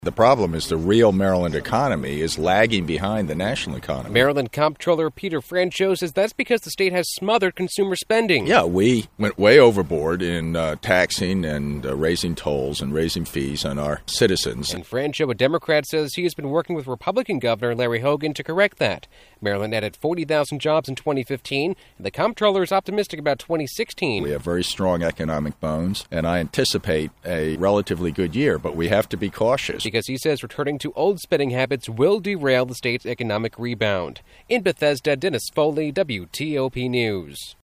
The problem is the real Maryland economy is lagging behind the national economy. Maryland Comptroller Peter Franchot says that's because the state has smothered consumer spending. Yeah, we went way overboard in taxing and raising tolls and raising fees on our citizens. And Franchot, a Democrat, says he has been working with Republican Governor Larry Hogan to correct that. Maryland added 40,000 jobs in 2015, and the comptroller is optimistic about 2016. We have very strong economic bones, and I anticipate a relatively good year, but we have to be cautious. Because he says returning to old spending habits will derail the state's economic rebound. In Bethesda, Dennis Foley, WTOP News.